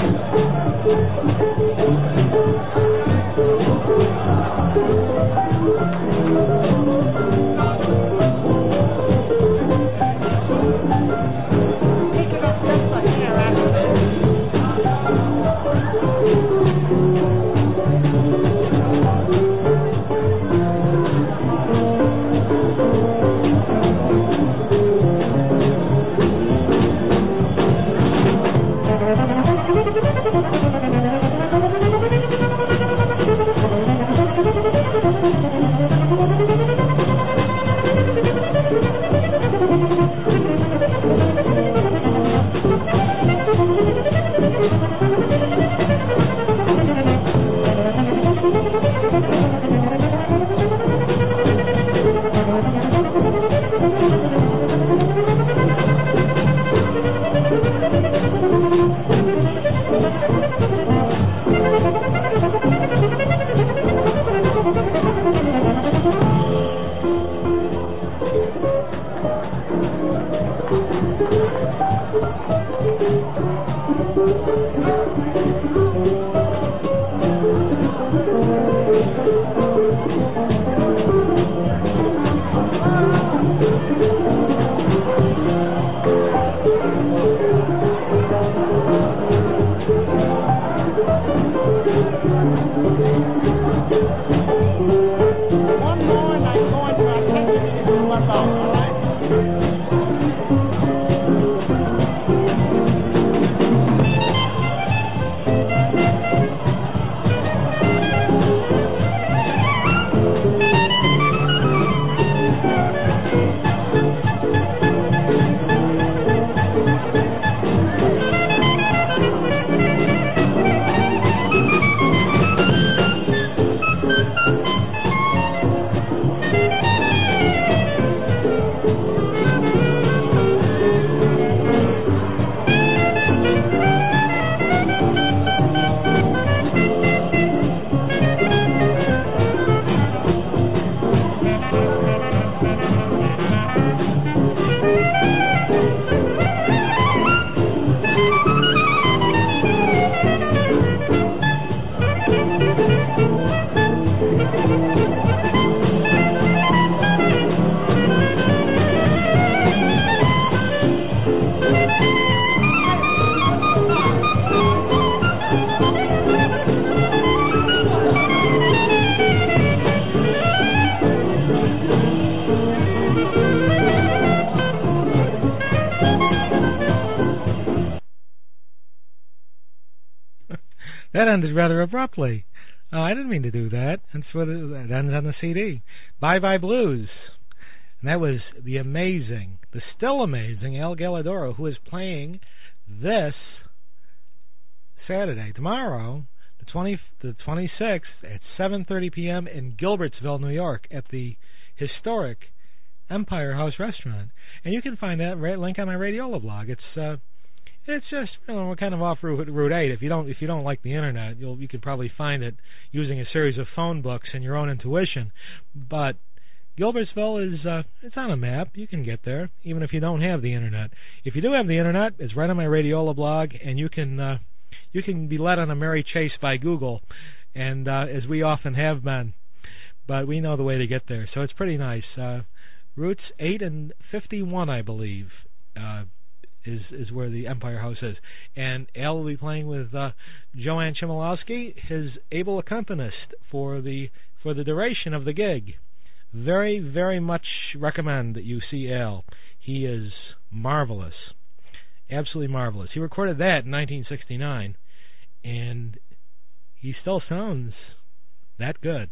That ended rather abruptly. I didn't mean to do that. That's what it ends on the CD. Bye Bye Blues. And that was the still amazing Al Galladoro, who is playing this Saturday, tomorrow, the 26th, at 7:30 p.m. in Gilbertsville, New York, at the historic Empire House Restaurant. And you can find that link on my Radiola blog. It's just, we're kind of off Route 8. If you don't like the internet, you can probably find it using a series of phone books and your own intuition. But Gilbertsville is it's on a map. You can get there even if you don't have the internet. If you do have the internet, it's right on my Radiola blog, and you can be led on a merry chase by Google, and as we often have been. But we know the way to get there, so it's pretty nice. Routes 8 and 51, I believe. Is where the Empire House is. And Al will be playing with Joanne Chmielowski, his able accompanist for the duration of the gig. Very, very much recommend that you see Al. He is marvelous. Absolutely marvelous. He recorded that in 1969, and he still sounds that good.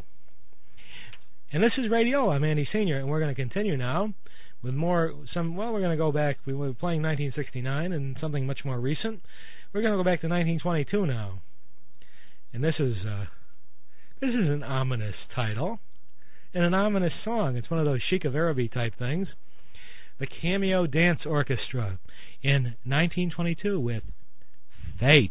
And this is Radio. I'm Andy Sr., and we're going to continue now with we're going to go back. We were playing 1969 and something much more recent. We're going to go back to 1922 now. And this is an ominous title and an ominous song. It's one of those Chic of Araby type things. The Cameo Dance Orchestra in 1922 with Fate.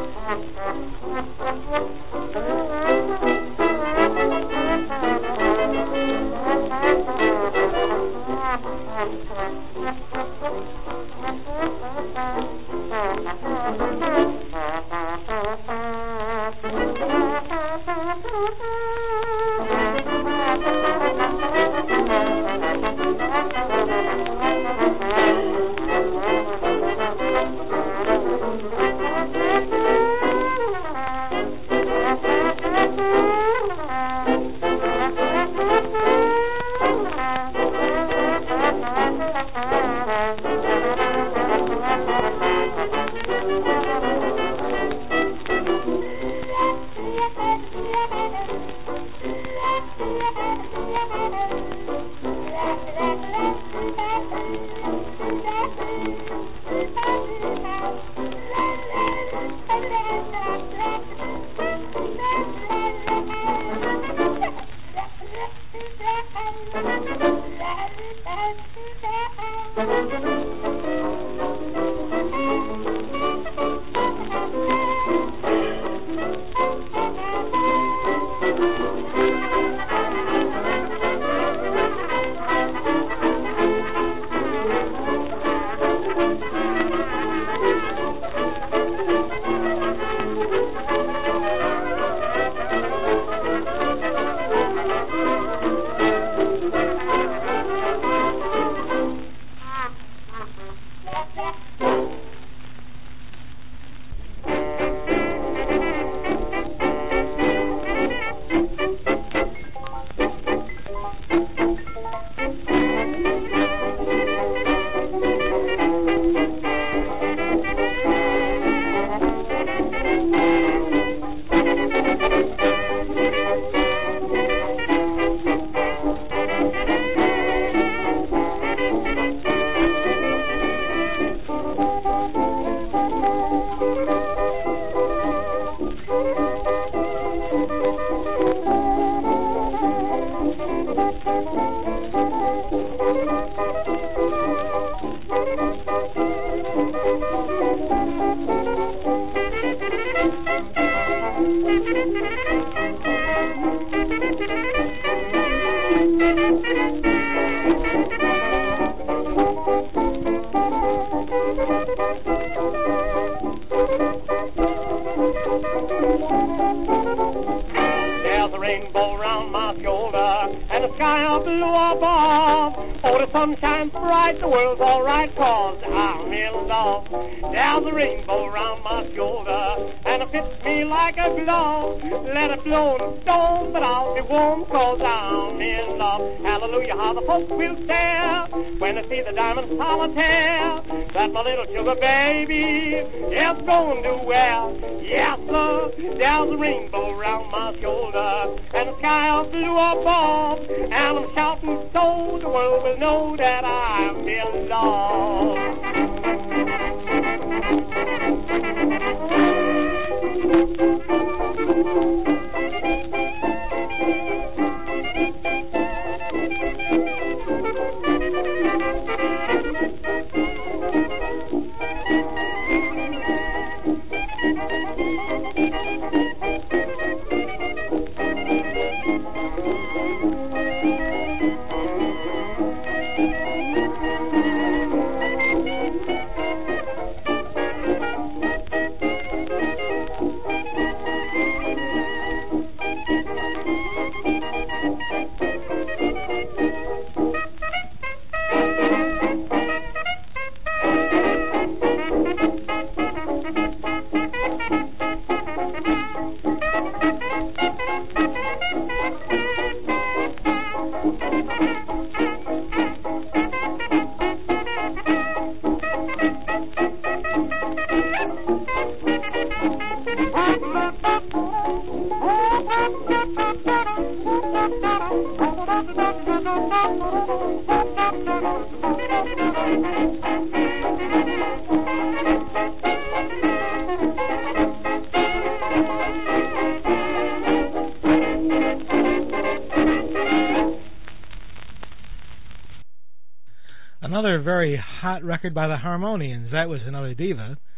Another very hot record by the Harmonians. That was another diva.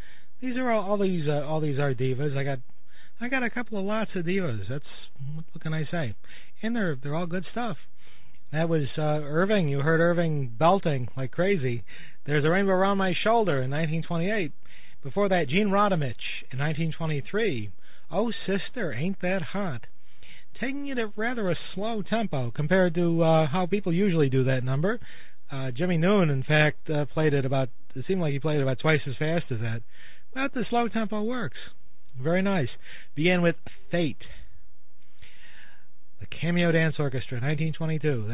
These are all these are divas. I got a couple of lots of divas. That's what can I say? And they're all good stuff. That was Irving. You heard Irving belting like crazy. There's a Rainbow Around My Shoulder in 1928. Before that, Gene Rodamich in 1923. Oh, Sister, Ain't That Hot. Taking it at rather a slow tempo compared to how people usually do that number. Jimmy Noon, in fact, played it about. It seemed like he played it about twice as fast as that. But the slow tempo works. Very nice. Began with Fate. The Cameo Dance Orchestra, 1922.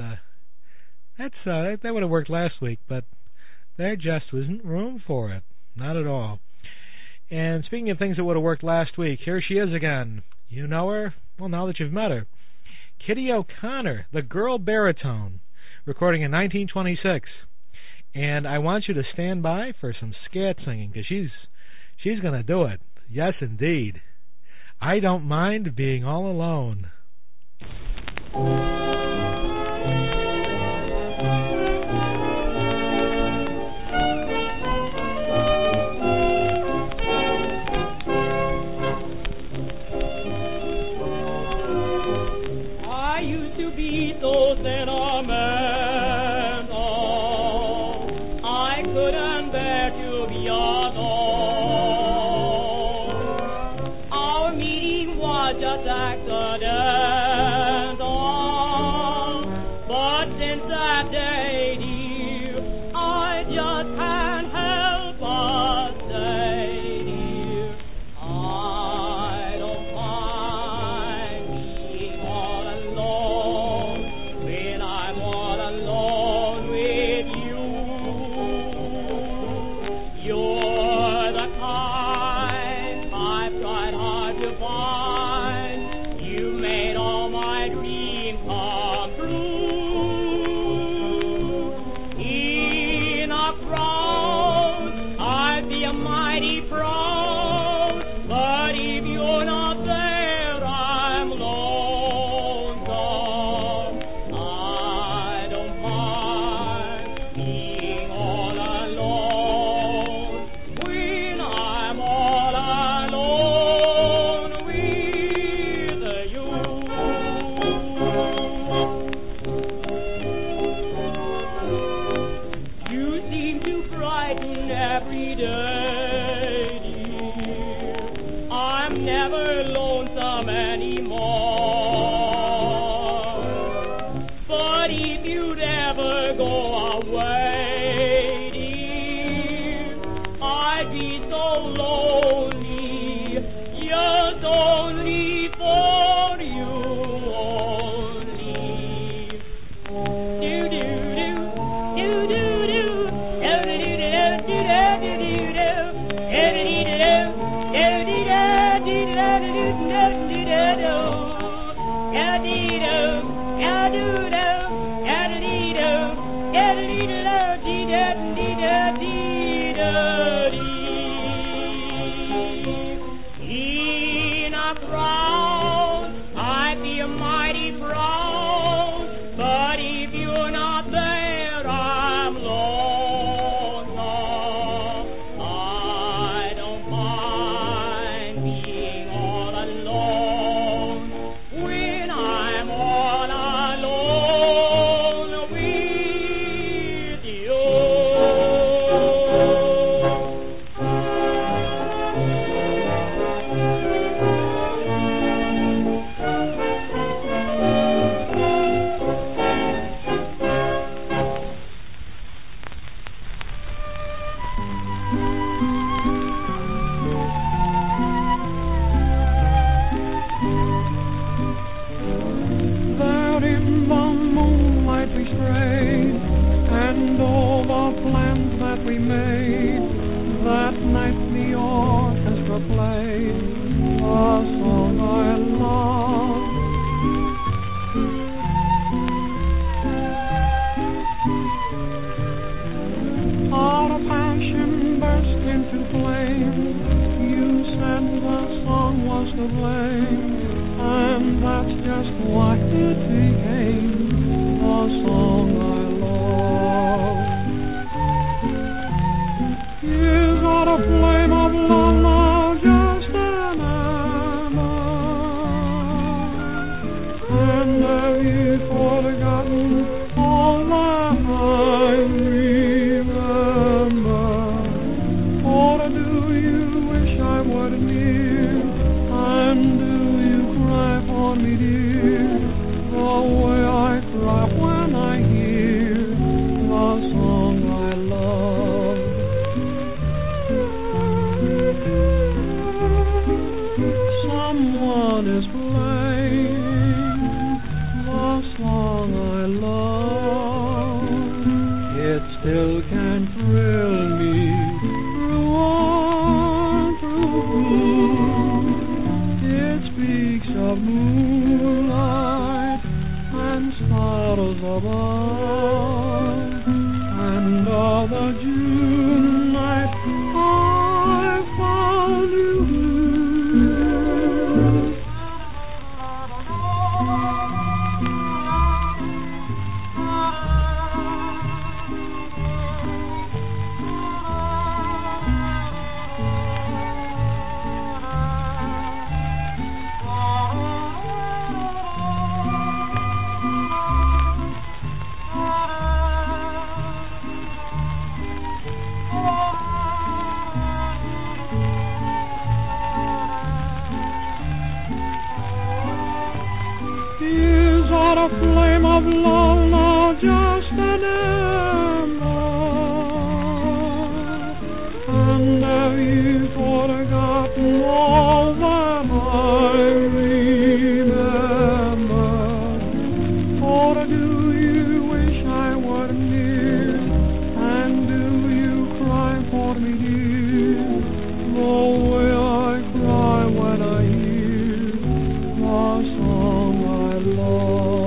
That would have worked last week, but there just wasn't room for it. Not at all. And speaking of things that would have worked last week, here she is again. You know her? Well, now that you've met her. Kitty O'Connor, the girl baritone, recording in 1926. And I want you to stand by for some scat singing, because she's going to do it. Yes, indeed. I don't mind being all alone. I used to be so sentimental. I couldn't bear to be alone. Our meeting was just accidental. But since that day, dear, I just can't help but say, dear, I don't mind being all alone when I'm all alone with you. You're the kind I've tried hard to find. You made all my dreams come true. In a crowd, I'd be a mighty proud, but if you're not there, I'm lonesome. I don't mind being all alone when I'm all alone with you. You seem to brighten every day, dear. I'm never lonesome anymore. But if you'd ever go away, dear, I'd be so lonely, just only for you only. In a crowd, I'd be mighty proud, but if you're not there, I'm lonesome. I don't mind being all alone when I'm all alone with you. There in the moonlight we strayed, and all the plans that we made. That night the orchestra played a song I love. Our passion burst into flame. You said the song was to blame, and that's just what it became, the song I love. Is that a flame of me, dear, the way I cry when I hear the song I love. Someone is playing the song I love. It still can thrill me through and through. It speaks of moonlight and stars above, and of the June night I found you. Is that a flame of love now just an ember? And have you forgotten all that I remember? Or do you wish I were near? And do you cry for me, dear, the way I cry when I hear the song I love?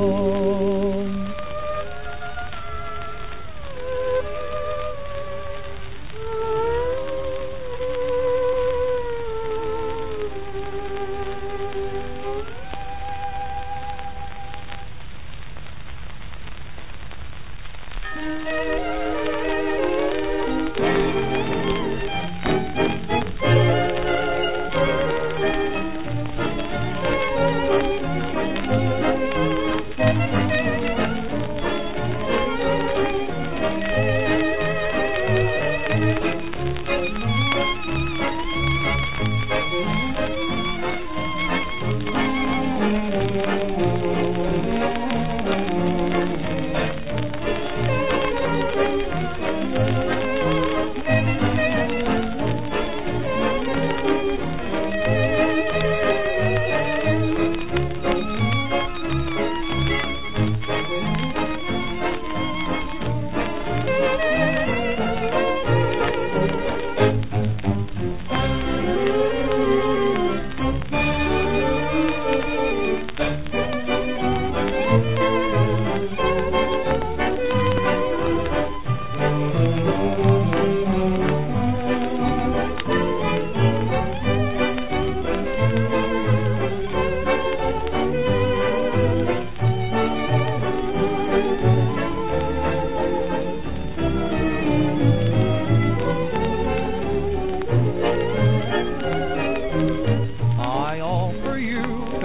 I offer you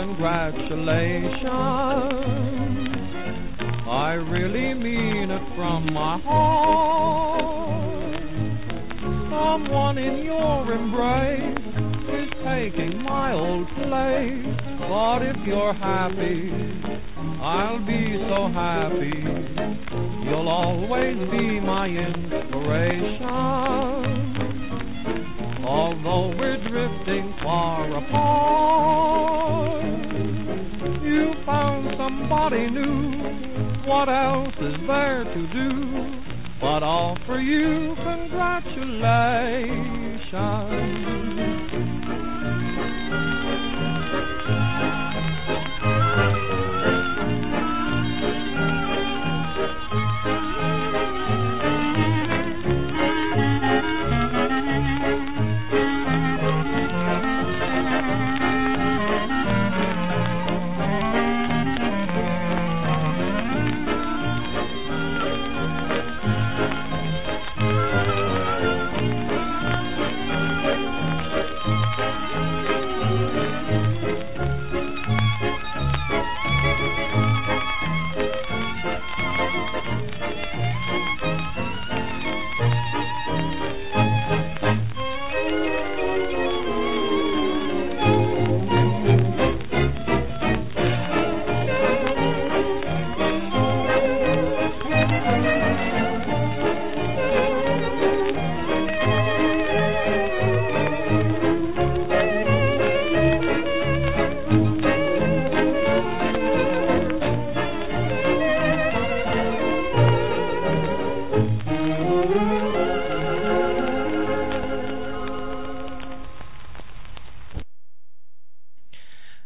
congratulations. I really mean it from my heart. Someone in your embrace is taking my old place. But if you're happy, I'll be so happy. You'll always be my inspiration. Although we're drifting far apart, you found somebody new. What else is there to do but offer you congratulations?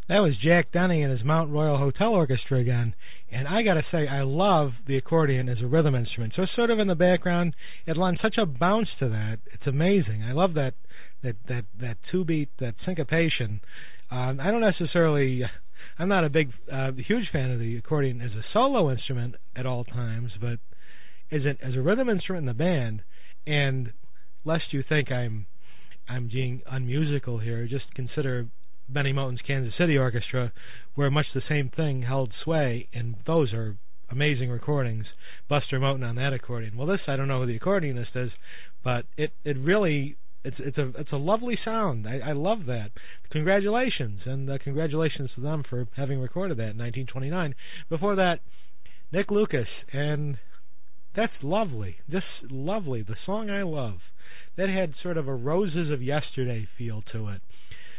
That was Jack Denny and his Mount Royal Hotel Orchestra again. And I got to say, I love the accordion as a rhythm instrument. So sort of in the background, it lends such a bounce to that. It's amazing. I love that two-beat, that syncopation. I don't necessarily, I'm not a huge fan of the accordion as a solo instrument at all times, but as a rhythm instrument in the band, and lest you think I'm being unmusical here, just consider Benny Moten's Kansas City Orchestra, where much the same thing held sway, and those are amazing recordings. Buster Moten on that accordion. Well, this I don't know who the accordionist is, but it really it's a lovely sound. I love that. Congratulations, and congratulations to them for having recorded that in 1929. Before that, Nick Lucas, and that's lovely, just lovely. The song I love. That had sort of a Roses of Yesterday feel to it.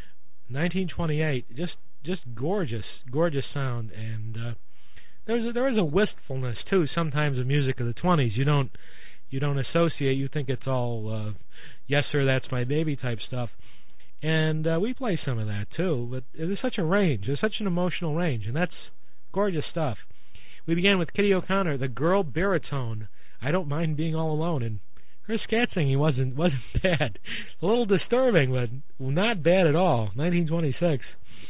1928, just gorgeous sound, and there is a wistfulness too sometimes in music of the 20s. You don't associate. You think it's all yes sir, that's my baby type stuff, and we play some of that too. But there's such a range. There's such an emotional range, and that's gorgeous stuff. We began with Kitty O'Connor, the girl baritone. I don't mind being all alone, and her scat singing wasn't bad. A little disturbing, but not bad at all. 1926.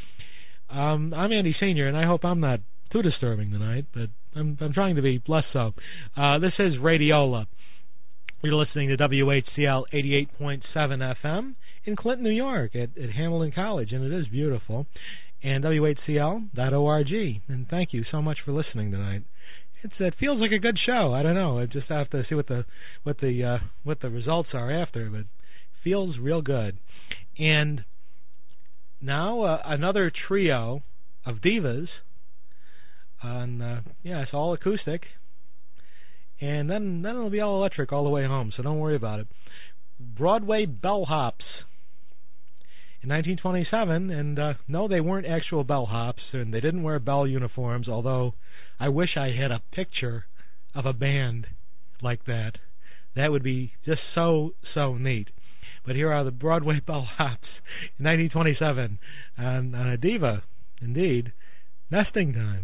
I'm Andy Senior, and I hope I'm not too disturbing tonight, but I'm trying to be less so. This is Radiola. You're listening to WHCL 88.7 FM in Clinton, New York, at Hamilton College, and it is beautiful. And WHCL.org. And thank you so much for listening tonight. It feels like a good show. I don't know. I just have to see what the results are after, but it feels real good. And now another trio of divas. It's all acoustic, and then it'll be all electric all the way home. So don't worry about it. Broadway bellhops in 1927, and no, they weren't actual bellhops, and they didn't wear bell uniforms. Although I wish I had a picture of a band like that. That would be just so neat. But here are the Broadway bellhops in 1927 on a diva, indeed, Nesting Time.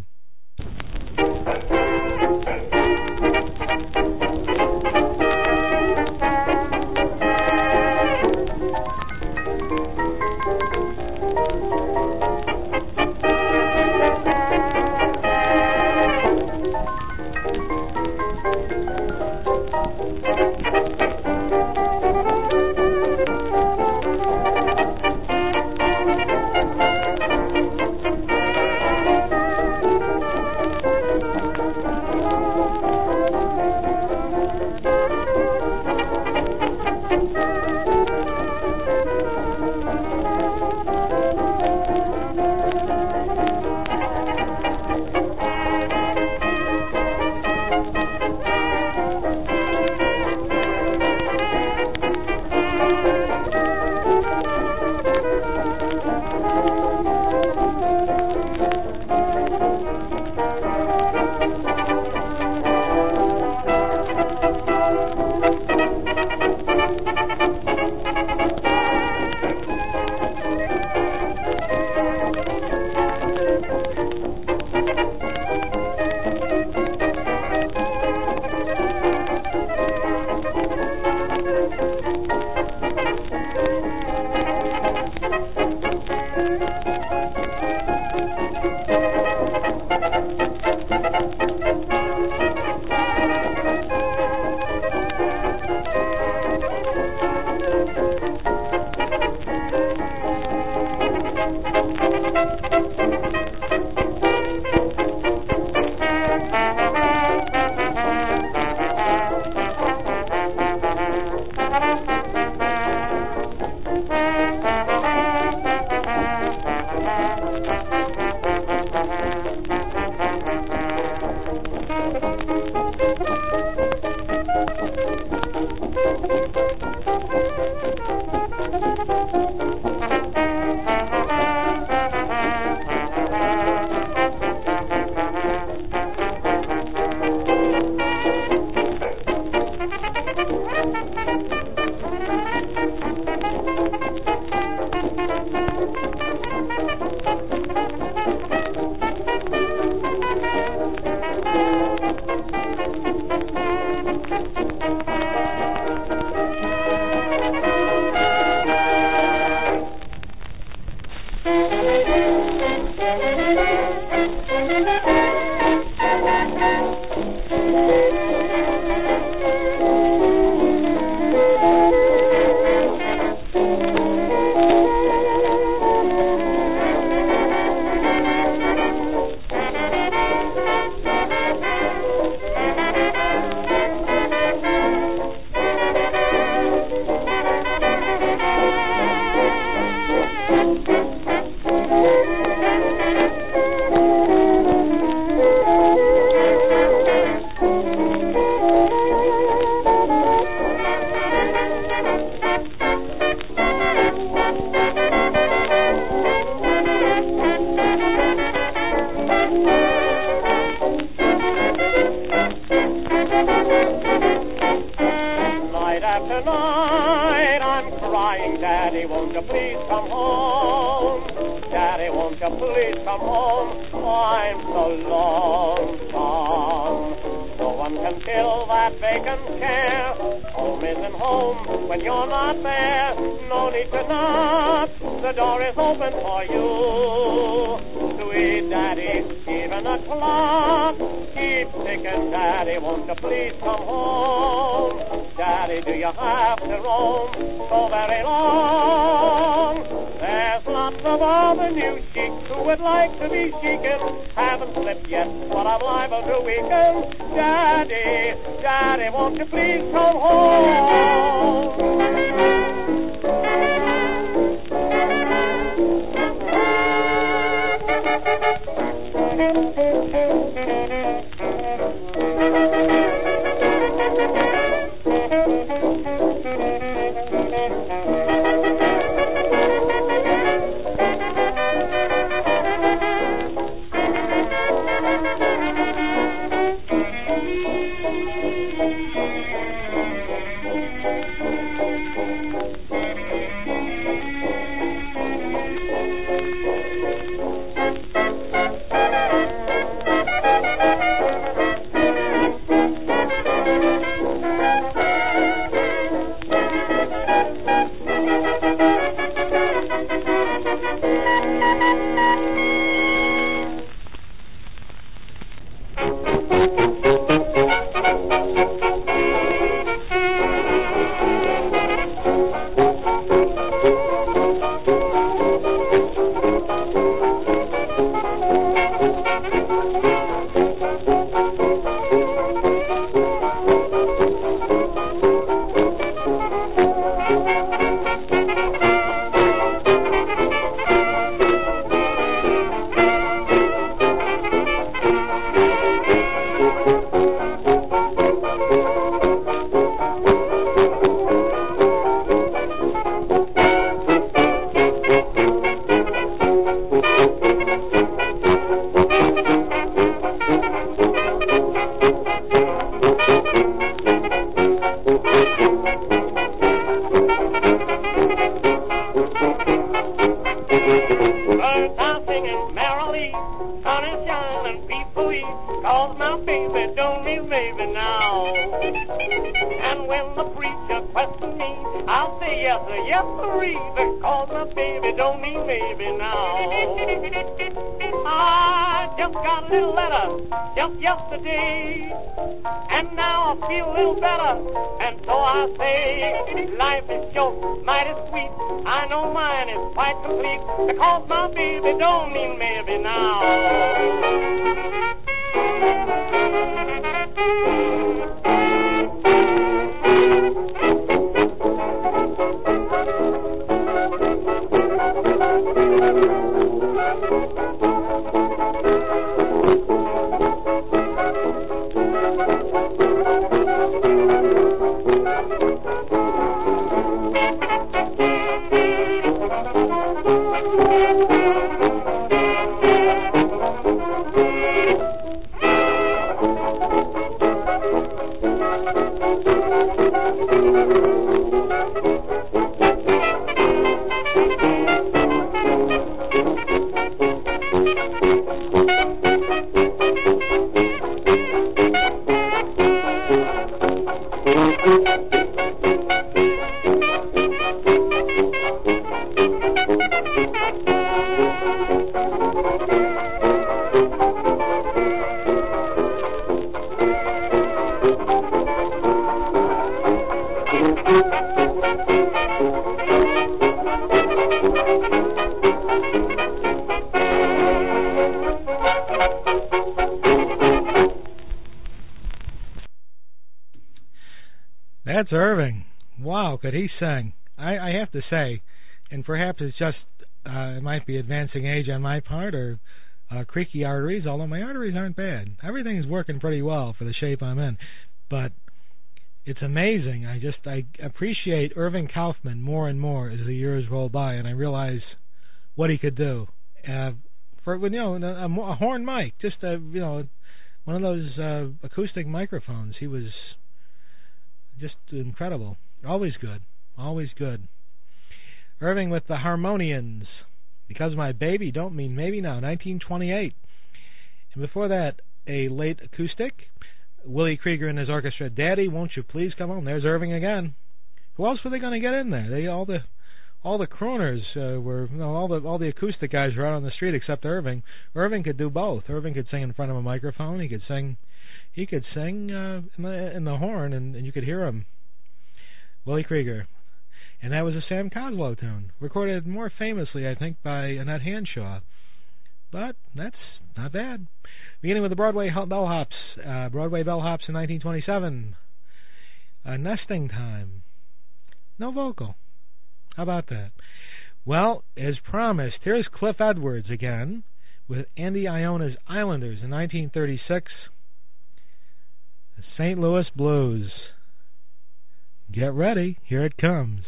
That's Irving. Wow, could he sing? I have to say, and perhaps it's just, it might be advancing age on my part or creaky arteries, although my arteries aren't bad. Everything's working pretty well for the shape I'm in. But it's amazing. I appreciate Irving Kaufman more and more as the years roll by, and I realize what he could do. For a horn mic, just one of those acoustic microphones. He was just incredible. Always good. Always good. Irving with the Harmonians. Because My Baby Don't Mean Maybe Now, 1928. And before that, a late acoustic. Willie Krieger and his orchestra, Daddy, Won't You Please Come Home. There's Irving again. Who else were they going to get in there? All the crooners were, all the acoustic guys were out on the street except Irving. Irving could do both. Irving could sing in front of a microphone. He could sing in the horn, and you could hear him. Willie Krieger. And that was a Sam Coslow tune, recorded more famously, I think, by Annette Hanshaw. But that's not bad. Beginning with the Broadway Bellhops. Broadway Bellhops in 1927. Nesting Time. No vocal. How about that? Well, as promised, here's Cliff Edwards again with Andy Iona's Islanders in 1936. The St. Louis Blues. Get ready. Here it comes.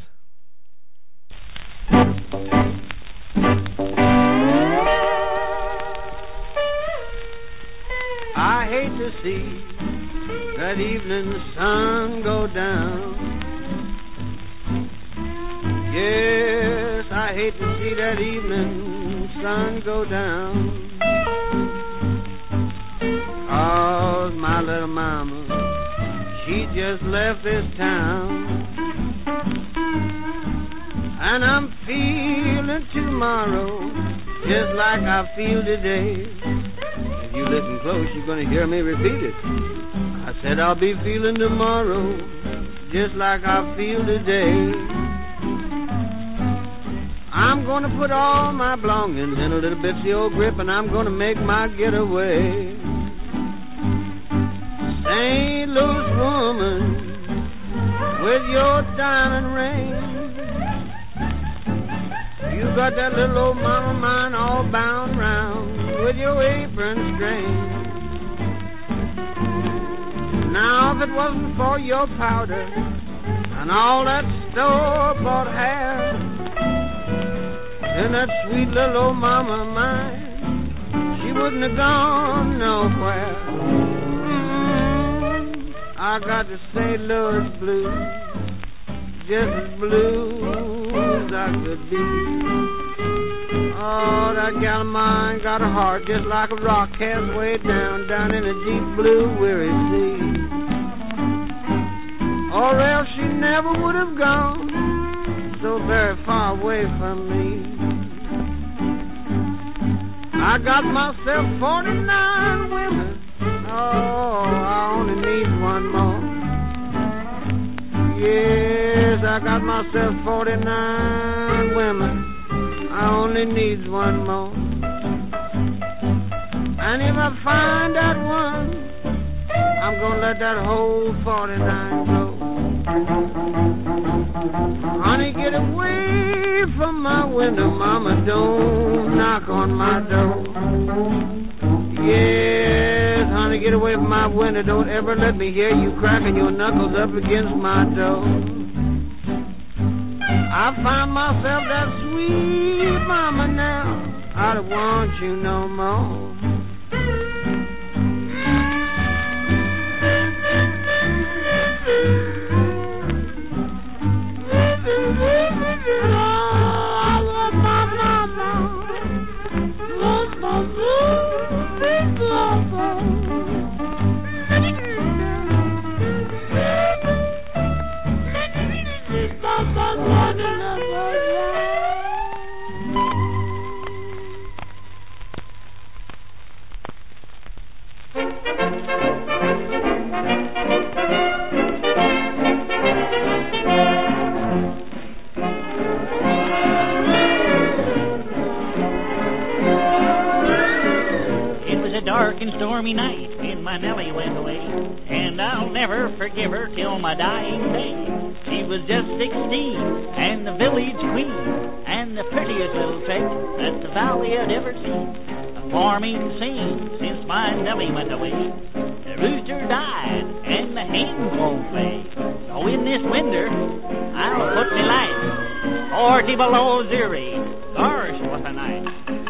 I hate to see that evening sun go down. Yes, I hate to see that evening sun go down. 'Cause my little mama, she just left this town. And I'm feeling tomorrow just like I feel today. If you listen close, you're going to hear me repeat it. I said I'll be feeling tomorrow just like I feel today. I'm going to put all my belongings in a little bitsy old grip, and I'm going to make my getaway. St. Louis woman with your diamond ring, you got that little old mama of mine all bound round with your apron string. Now if it wasn't for your powder and all that store-bought hair, then that sweet little old mama of mine, she wouldn't have gone nowhere. I got the St. Louis blues, just as blue as I could be. Oh, that gal of mine got a heart just like a rock cast way down in a deep blue weary sea. Or else she never would have gone so very far away from me. I got myself 49 women. Oh, I only need one more. Yes, I got myself 49 women. I only need one more. And if I find that one, I'm gonna let that whole 49 go. Honey, get away from my window, mama, don't knock on my door. Yes, honey, get away from my window, don't ever let me hear you cracking your knuckles up against my door. I found myself that sweet mama now, I don't want you no more. and stormy night when my Nellie went away, and I'll never forgive her till my dying day. She was just 16 and the village queen, and the prettiest little trick that the valley had ever seen. A farming scene since my Nellie went away. The rooster died and the hens won't lay. So in this winter I'll put me light 40 below zero. Gosh, what a night.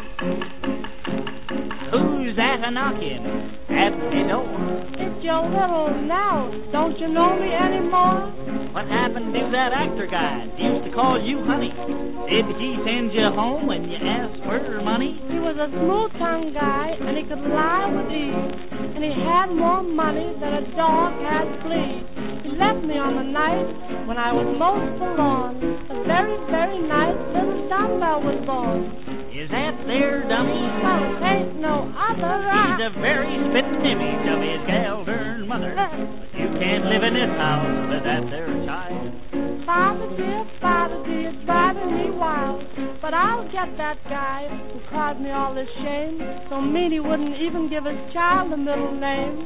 Who's that a-knocking at the door? It's your little Nell. Don't you know me anymore? What happened to that actor guy? Used to call you honey. Did he send you home when you asked for money? He was a smooth-tongued guy, and he could lie with ease. And he had more money than a dog had fleas. He left me on the night when I was most forlorn. The very, very night little Dumbbell was born. Is that there, dummy? Well, it ain't no other. He's a very spitting image of his gal-dern mother. But you can't live in this house with that there child. Father dear, it's driving me wild. But I'll get that guy who caused me all this shame. So mean he wouldn't even give his child a middle name.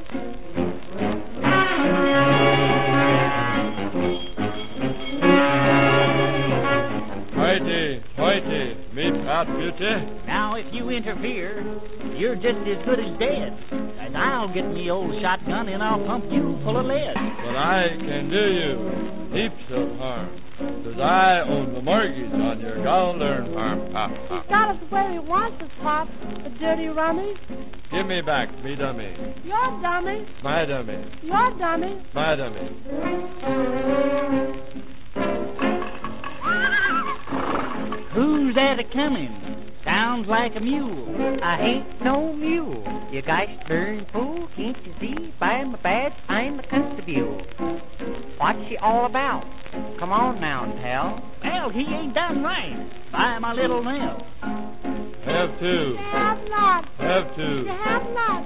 Hoity, me proud beauty. Now, if you interfere, you're just as good as dead. And I'll get me old shotgun and I'll pump you full of lead. But I can do you heaps of harm, 'cause I own the mortgage on your gal-dern farm. Ha, ha. He's got us where he wants us, Pop, the dirty rummy. Give me back me dummy. Your dummy. My dummy. Your dummy. My dummy. Who's that a-comin'? Sounds like a mule. I ain't no mule, you gosh darn fool. Can't you see by my badge I'm a constable? What's she all about? Come on now and tell. Well, he ain't done right by my little Nell. Have to. You have not. Have to. You have not.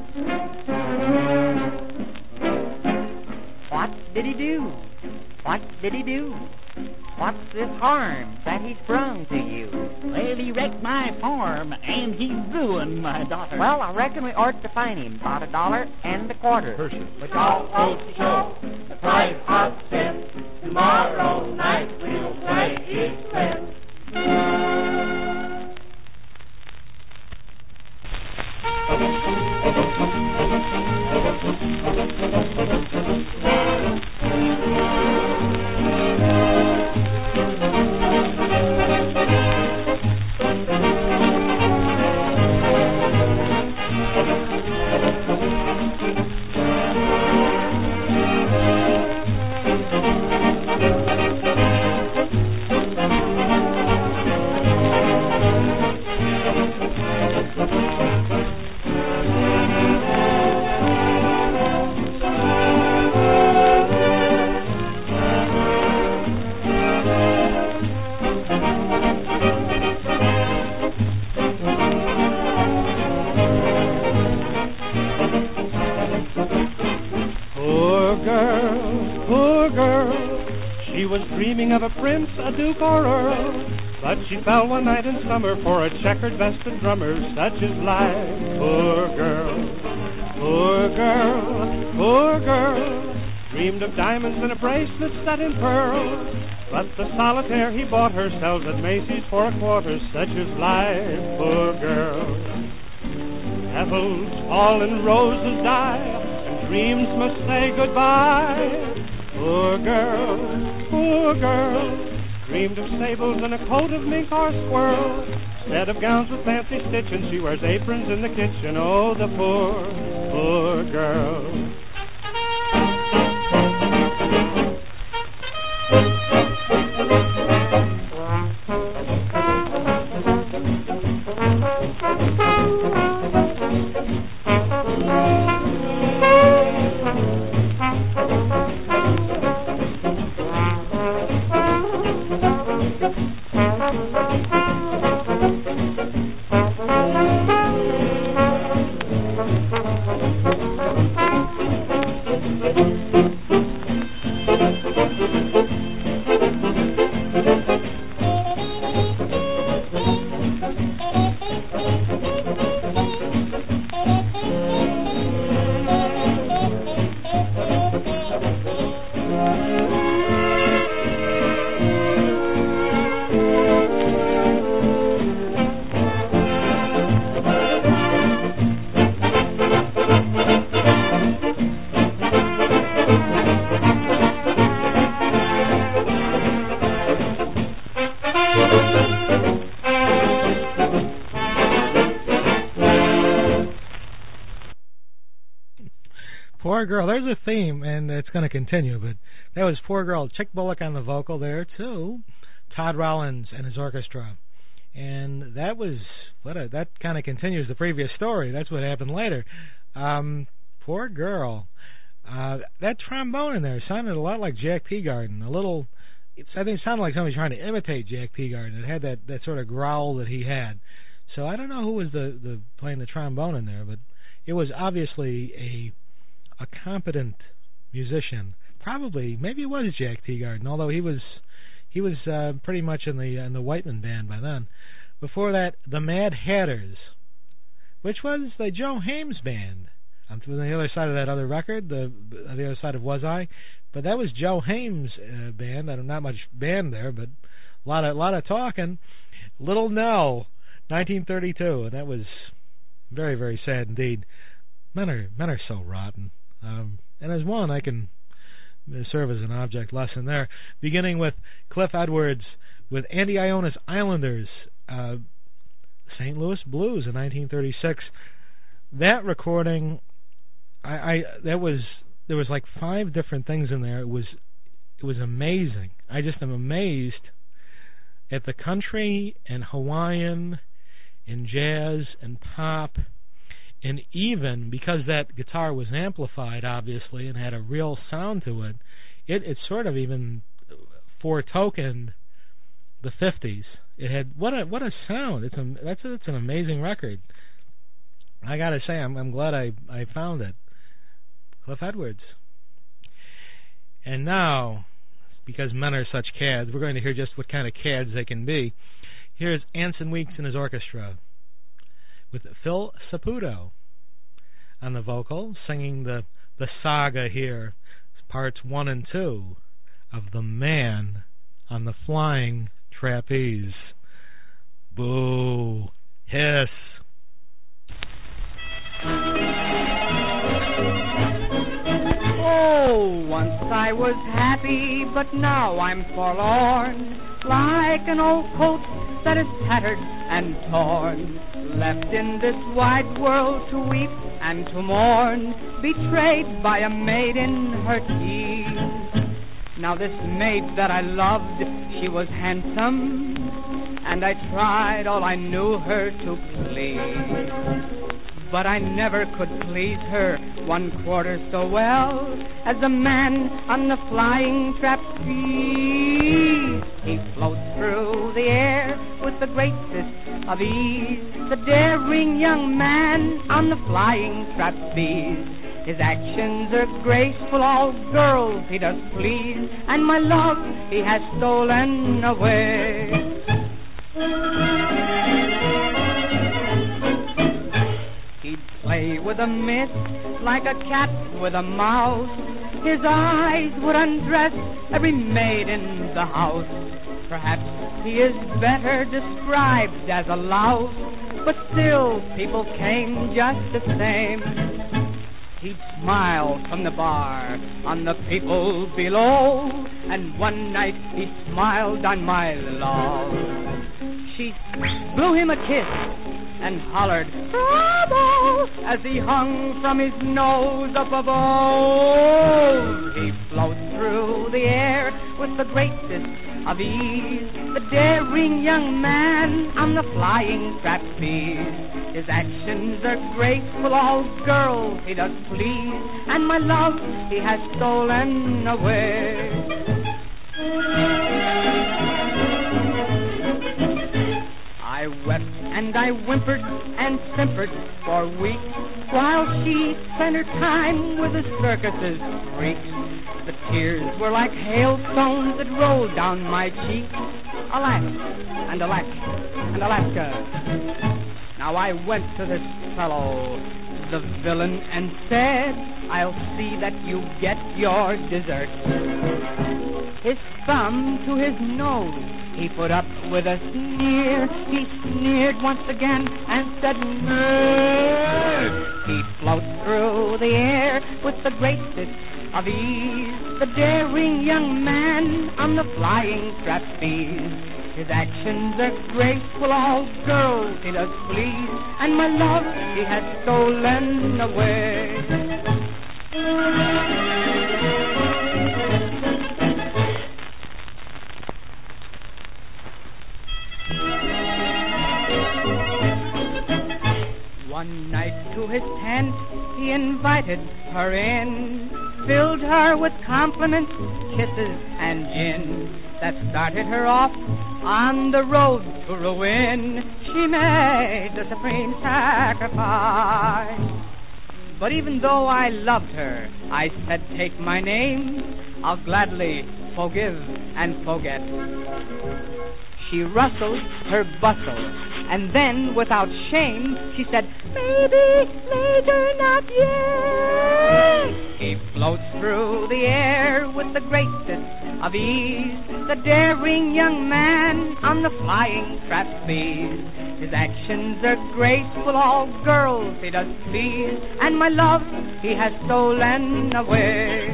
What did he do? What did he do? What's this harm that he's brung to you? Well, he wrecked my farm, and he ruined my daughter. Well, I reckon we ought to fine him about $1.25. Which all goes to show the price of sin. Tomorrow night we'll play it clear. Of a prince, a duke, or earl, but she fell one night in summer for a checkered vested drummer. Such is life. Poor girl, poor girl, poor girl. Dreamed of diamonds and a bracelet set in pearls, but the solitaire he bought her sells at Macy's for a quarter. Such is life. Poor girl. Petals fall and roses die, and dreams must say goodbye. Poor girl, poor girl, dreamed of sables and a coat of mink or squirrel. Instead of gowns with fancy stitching, she wears aprons in the kitchen. Oh, the poor, poor girl. Poor Girl. There's a theme, and it's going to continue, but that was Poor Girl. Chick Bullock on the vocal there, too. Todd Rollins and his orchestra. And that was, that kind of continues the previous story. That's what happened later. Poor Girl. That trombone in there sounded a lot like Jack Teagarden. I think it sounded like somebody trying to imitate Jack Teagarden. It had that sort of growl that he had. So I don't know who was the playing the trombone in there, but it was obviously a competent musician. Probably, maybe it was Jack Teagarden, although he was pretty much in the Whiteman band by then. Before that, the Mad Hatters, which was the Joe Hames band. On the other side of that other record, on the other side of Was I, but that was Joe Hames' band. Not much band there, but a lot of talking. Little Nell, 1932, and that was very, very sad indeed. Men are so rotten. And as one, I can serve as an object lesson there. Beginning with Cliff Edwards with Andy Iona's Islanders, St. Louis Blues in 1936. That recording, there was like 5 different things in there. It was amazing. I just am amazed at the country and Hawaiian and jazz and pop, and even because that guitar was amplified, obviously, and had a real sound to it, it sort of even foretokened the 50s. It had what a sound! It's an amazing record. I got to say, I'm glad I found it. Cliff Edwards. And now, because men are such cads, we're going to hear just what kind of cads they can be. Here's Anson Weeks and his orchestra with Phil Saputo on the vocal, singing the saga here, parts 1 and 2 of The Man on the Flying Trapeze. Boo. Hiss. Oh, once I was happy, but now I'm forlorn, like an old coat that is tattered and torn, left in this wide world to weep and to mourn, betrayed by a maid in her teens. Now this maid that I loved, she was handsome, and I tried all I knew her to please. But I never could please her 1/4 so well as the man on the flying trapeze. He floats through the air with the greatest of ease, the daring young man on the flying trapeze. His actions are graceful, all girls he does please, and my love he has stolen away. He'd play with a mist like a cat with a mouse. His eyes would undress every maid in the house. Perhaps he is better described as a louse, but still people came just the same. He'd smile from the bar on the people below, and one night he smiled on my love. She blew him a kiss and hollered, "Bravo!" as he hung from his nose up above. He floats through the air with the greatest of ease, the daring young man on the flying trapeze. His actions are graceful, all girls he does please, and my love he has stolen away. I wept and I whimpered and simpered for weeks, while she spent her time with the circus's freaks. The tears were like hailstones that rolled down my cheeks. Alack, and alack, and Alaska. Now I went to this fellow, the villain, and said, "I'll see that you get your dessert." His thumb to his nose he put up with a sneer. He sneered once again and said, "Nerd." He floats through the air with the greatest of ease, the daring young man on the flying trapeze. His actions are graceful, all girls he does please, and my love he has stolen away. One night to his tent he invited her in, filled her with compliments, kisses, and gin that started her off on the road to ruin. She made the supreme sacrifice. But even though I loved her, I said, take my name, I'll gladly forgive and forget. She rustled her bustle, and then, without shame, she said, maybe later, not yet. He floats through the air with the greatest of ease, the daring young man on the flying trapeze. His actions are graceful, all girls he does please, and my love he has stolen away.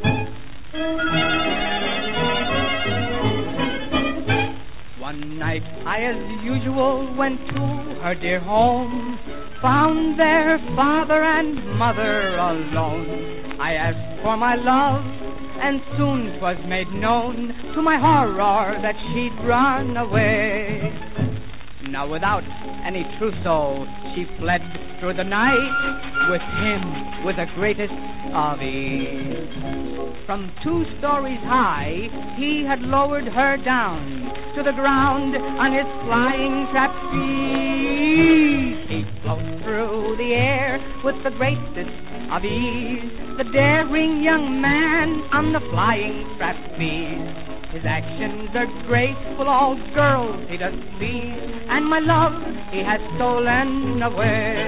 One night I, as usual, went to her dear home, found their father and mother alone. I asked for my love, and soon 'twas made known to my horror that she'd run away. Now without any trousseau, she fled through the night with him, with the greatest of ease. From 2 stories high, he had lowered her down to the ground on his flying trapeze. He floats through the air with the greatest of ease, the daring young man on the flying trapeze. His actions are graceful, all girls he does please, and my love he has stolen away.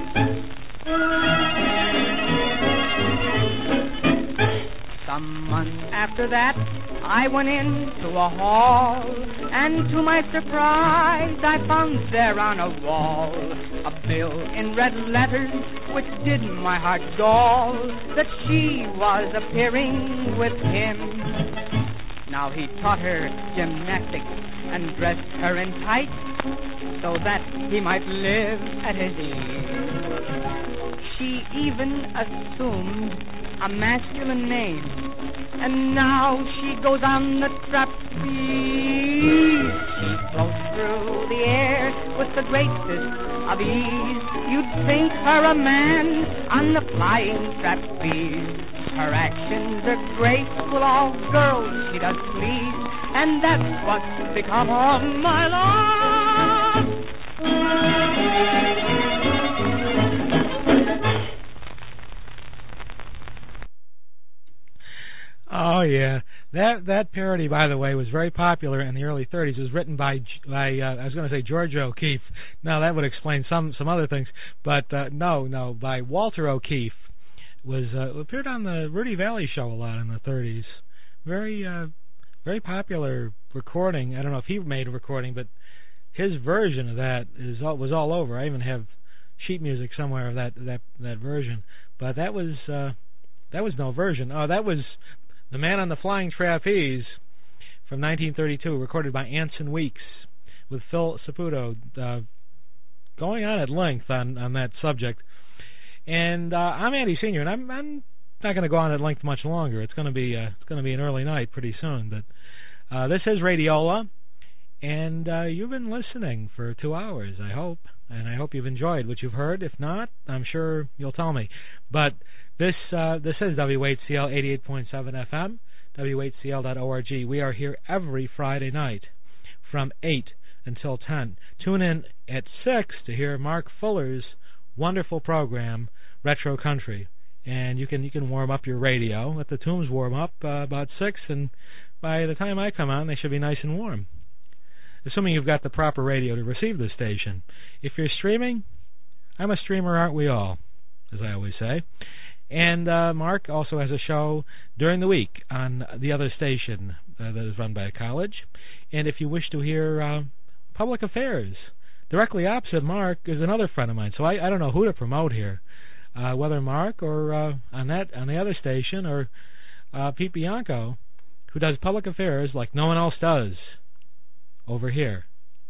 Some months after that, I went into a hall, and to my surprise, I found there on a wall a bill in red letters which did my heart gall, that she was appearing with him. Now he taught her gymnastics and dressed her in tights, so that he might live at his ease. She even assumed a masculine name, and now she goes on the trapeze. She floats through the air with the greatest of ease. You'd think her a man on the flying trapeze. Her actions are graceful, all girls she does please, and that's what's become of my love. Oh yeah, that parody, by the way, was very popular in the early '30s. It was written by I was going to say George O'Keeffe. No, that would explain some other things, but no, by Walter O'Keeffe. Was appeared on the Rudy Valley Show a lot in the '30s. Very popular recording. I don't know if he made a recording, but his version of that was all over. I even have sheet music somewhere of that version. But that was no version. Oh, that was The Man on the Flying Trapeze from 1932, recorded by Anson Weeks with Phil Saputo, going on at length on that subject. And I'm Andy Senior, and I'm not going to go on at length much longer. It's going to be an early night pretty soon. But this is Radiola, and you've been listening for 2 hours, I hope, and I hope you've enjoyed what you've heard. If not, I'm sure you'll tell me. But this is WHCL 88.7 FM, WHCL.org. We are here every Friday night from 8 until 10. Tune in at 6 to hear Mark Fuller's wonderful program, Retro Country, and you can warm up your radio. Let the tunes warm up about 6, and by the time I come on, they should be nice and warm, assuming you've got the proper radio to receive the station. If you're streaming, I'm a streamer, aren't we all, as I always say. And Mark also has a show during the week on the other station that is run by a college. And if you wish to hear Public Affairs, directly opposite Mark is another friend of mine. So I don't know who to promote here, whether Mark or on the other station, or Pete Bianco, who does Public Affairs like no one else does over here.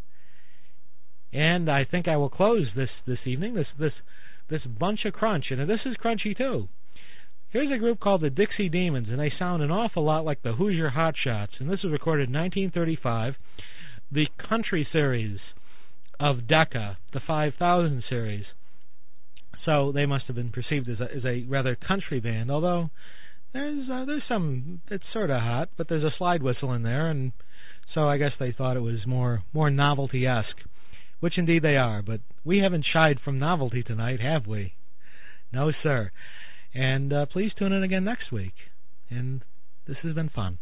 And I think I will close this evening, this bunch of crunch, and this is crunchy too. Here's a group called the Dixie Demons, and they sound an awful lot like the Hoosier Hotshots. And this was recorded in 1935, the country series of Decca, the 5000 series. So they must have been perceived as a rather country band, although there's some, it's sort of hot, but there's a slide whistle in there, and so I guess they thought it was more novelty-esque, which indeed they are, but we haven't shied from novelty tonight, have we? No, sir. And please tune in again next week, and this has been fun.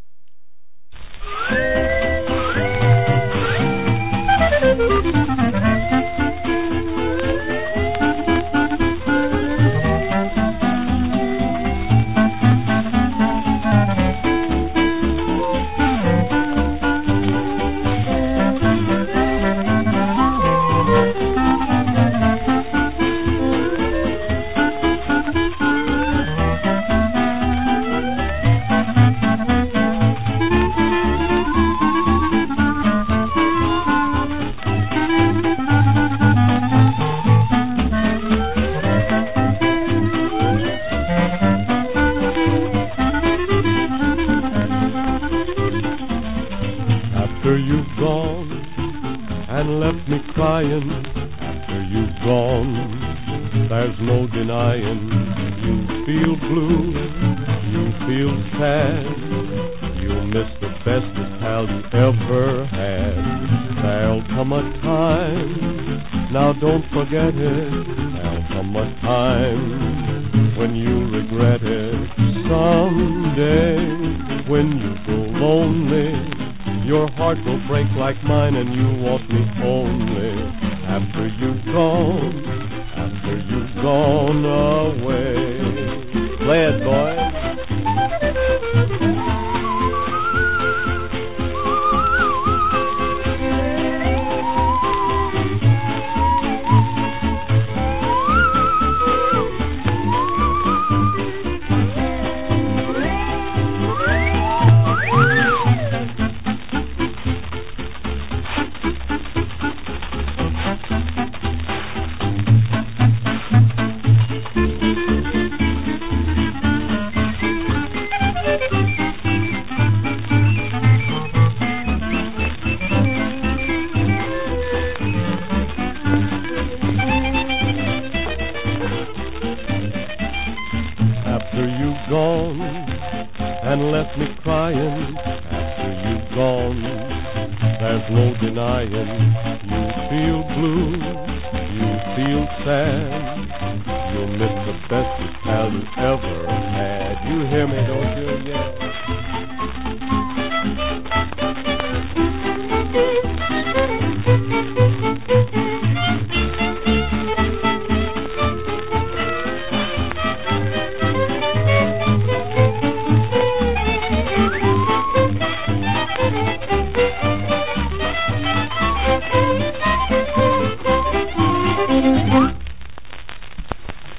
After you've gone and left me crying, after you've gone, there's no denying. You feel blue, you feel sad, you miss the bestest pal you ever had. There'll come a time, now don't forget it, there'll come a time when you regret it. Someday, when you grow lonely, your heart will break like mine and you want me only after you've gone away. Play it, boy. Gone and left me crying. After you've gone, there's no denying. You feel blue, you feel sad. You'll miss the bestest pal you ever had. You hear me, don't you?